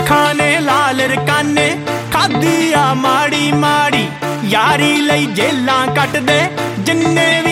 ਅੱਖਾਂ ਨੇ ਲਾਲ ਰਕਾਨੇ ਖਾਧੀ ਆ ਮਾੜੀ ਮਾੜੀ, ਯਾਰੀ ਲਈ ਜੇਲਾਂ ਕੱਟਦੇ ਜਿੰਨੇ